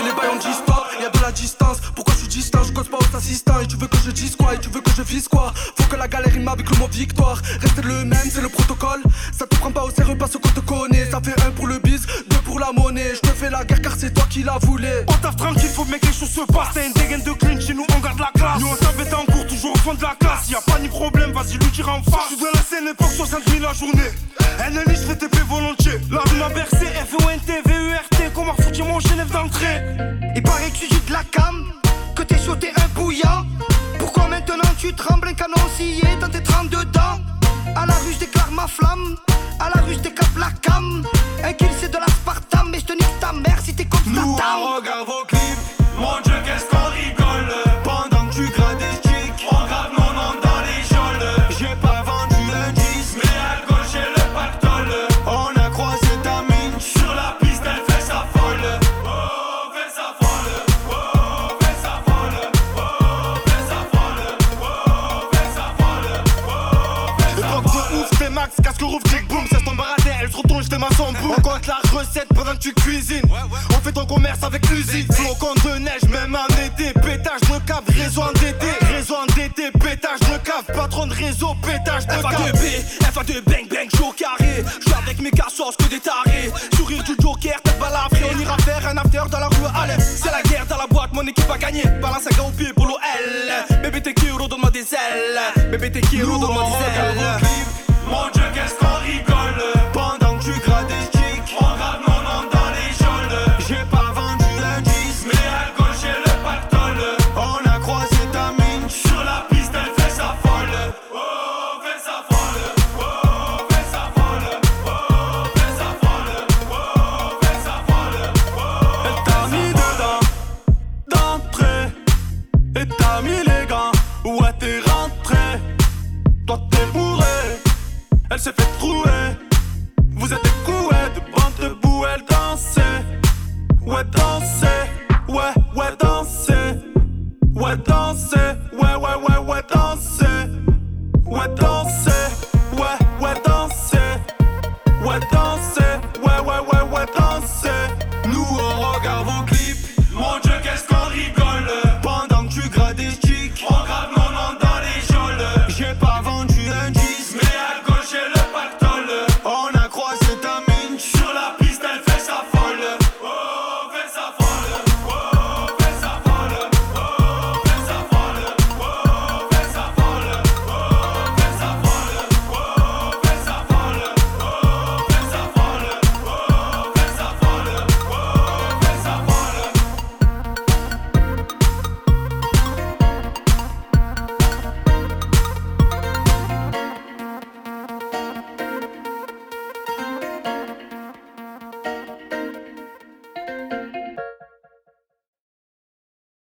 les bails on dit stop, y'a de la distance. Pourquoi je suis distant, je cause pas aux assistants. Et tu veux que je dise quoi, et tu veux que je vise quoi. Faut que la galère rime avec le mot victoire. Rester le même, c'est le protocole. Ça te prend pas au sérieux parce qu'on te connaît. Ça fait 1 pour le biz, 2 pour la monnaie. Je te fais la guerre car c'est toi qui la voulais. On taffe tranquille, faut mec que les choses se passent. T'as une dégaine de clean, chez nous on garde la classe. Nous on s'avait en cours, toujours au fond de la classe. Y'a pas ni problème, vas-y lui tire en face. Je suis dans la scène et pour 60 000 la journée. NLI, je fais TP volontiers. La rue m'a bercé, FONT, VERT. Comment foutu mon Genève d'entrée. Il paraît que tu dis de la cam, que t'es sauté un bouillant. Pourquoi maintenant tu trembles, un canon scié dans tes 32 dents. À la rue je déclare ma flamme, à la rue je déclare la cam. Un kill c'est de l'aspartame, mais je te nique ta mère si t'es comme ta Nous on regarde vos clips, mon Dieu qu'est-ce qu'on rigole. Pendant que tu grades des sticks, on grave mon nom dans les geôles. J'ai pas vendu un disque, mais à gauche j'ai le pactole. On a croisé ta mine, sur la piste elle fait sa folle. Oh, fait sa folle, oh, fait sa folle, oh, fait sa folle, oh, fait sa folle, oh, fait sa folle. Le de ouf, t'es max, casque rouvre, check boom, ça se tombe baraté, elle se retourne, j'étais ma son boum. On compte la recette pendant que tu cuisines. On fait ton commerce avec usine. Flocon de neige, même en été. Pétage de cave, réseau endetté, pétage de cave. Patron de réseau, pétage de cave. FA2B, FA2 bang bang, chaud carré. J'suis avec mes cassos que des tarés. Sourire du joker, tête balafrée. On ira faire un after dans la rue, allez. C'est la guerre dans la boîte, mon équipe a gagné. Balance un gars au pied pour l'OL. Bébé t'es Kiro, donne-moi des ailes. Bébé t'es Kiro, donne-moi des ailes. Mon Dieu, qu'est-ce qu'on rigole. Pendant que tu grades des sticks, on grave mon nom dans les geôles. J'ai pas vendu un disque, mais à gauche j'ai le pactole. On a croisé ta mine, sur la piste elle fait sa folle. Oh, fait sa folle, oh, fait sa folle, oh, fait sa folle, oh, fait sa folle, oh. Elle t'a mis dedans, d'entrée, et t'as mis les gants. Ouais, t'es rentré, toi t'es bourré. Elle s'est fait trouer. Vous êtes des couettes, bande debout, elle dansait. Ouais, dansait. Ouais, ouais, dansait. Ouais, dansait. Ouais, ouais, ouais, ouais, dansait.